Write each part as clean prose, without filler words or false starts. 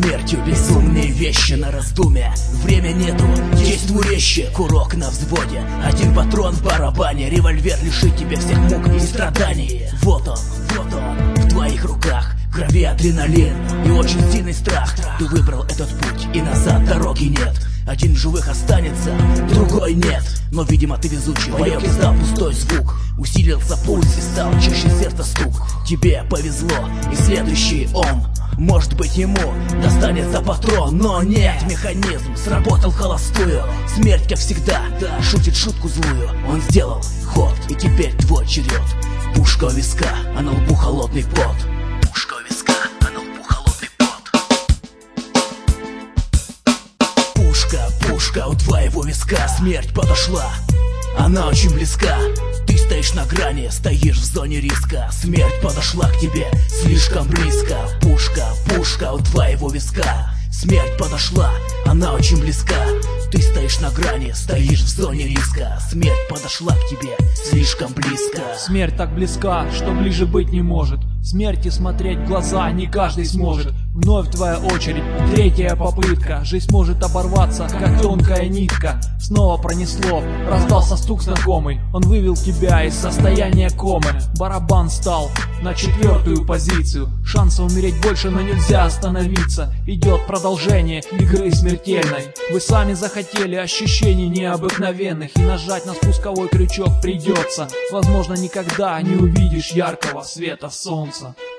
смертью. Безумные вещи на раздумье, время нету, действуй резче. Курок на взводе, один патрон в барабане. Револьвер лишит тебя всех мук и страданий. Вот он, в твоих руках. В крови адреналин и очень сильный страх. Ты выбрал этот путь, и назад дороги нет. Один в живых останется, другой нет. Но, видимо, ты везучий, боек издал пустой звук. Усилился пульс и стал чаще сердца стук. Тебе повезло, и следующий он. Может быть, ему достанется патрон, но нет, механизм сработал холостую. Смерть, как всегда, шутит шутку злую. Он сделал ход, и теперь твой черед. Пушка у виска, а на лбу холодный пот. Пушка у виска, а на лбу холодный пот. Пушка у твоего виска. Смерть подошла, она очень близка. Ты стоишь на грани, стоишь в зоне риска. Смерть подошла к тебе слишком близко. Пушка у твоего виска. Смерть подошла, она очень близка. Ты стоишь на грани, стоишь в зоне риска. Смерть подошла к тебе слишком близко. Смерть так близка, что ближе быть не может. Смерти смотреть в глаза не каждый сможет. Вновь твоя очередь, третья попытка. Жизнь может оборваться, как тонкая нитка. Снова пронесло, раздался стук знакомый. Он вывел тебя из состояния комы. Барабан стал на 4-ю позицию. Шанса умереть больше, но нельзя остановиться. Идет продолжение игры смертельной. Вы сами захотели ощущений необыкновенных, и нажать на спусковой крючок придется. Возможно, никогда не увидишь яркого света солнца.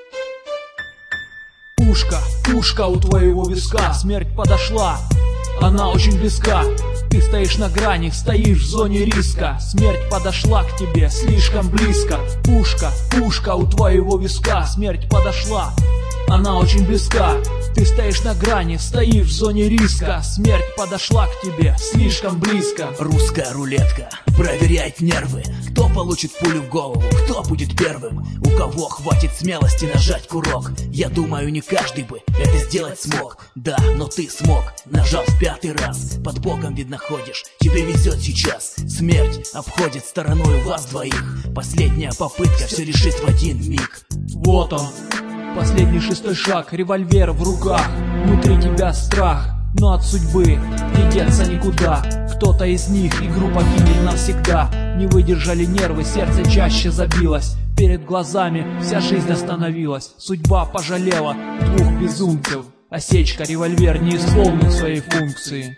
Пушка у твоего виска. Смерть подошла, она очень близка. Ты стоишь на грани, стоишь в зоне риска. Смерть подошла к тебе слишком близко. Пушка у твоего виска. Смерть подошла, она очень близка. Ты стоишь на грани, стоишь в зоне риска. Смерть подошла к тебе слишком близко. Русская рулетка проверяет нервы. Кто получит пулю в голову, кто будет первым? У кого хватит смелости нажать курок? Я думаю, не каждый бы это сделать смог. Да, но ты смог, нажал в 5-й раз. Под боком, видно, ходишь, тебе везет сейчас. Смерть обходит стороной вас двоих. Последняя попытка все решит в один миг. Вот он, последний 6-й шаг, револьвер в руках. Внутри тебя страх, но от судьбы не деться никуда. Кто-то из них игру покинет навсегда. Не выдержали нервы, сердце чаще забилось. Перед глазами вся жизнь остановилась. Судьба пожалела 2 безумцев. Осечка, револьвер не исполнил своей функции.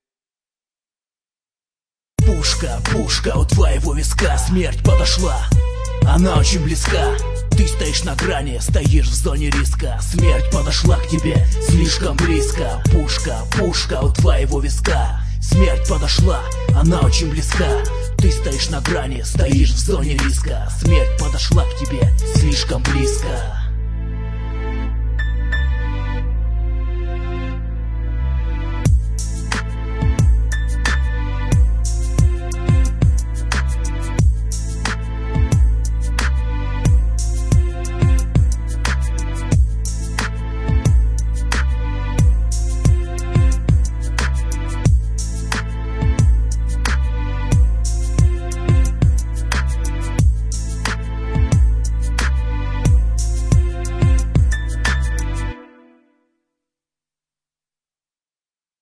Пушка у твоего виска. Смерть подошла, она очень близка. Ты стоишь на грани, стоишь в зоне риска. Смерть подошла к тебе слишком близко. Пушка у твоего виска. Смерть подошла, она очень близка. Ты стоишь на грани, стоишь в зоне риска. Смерть подошла к тебе слишком близко.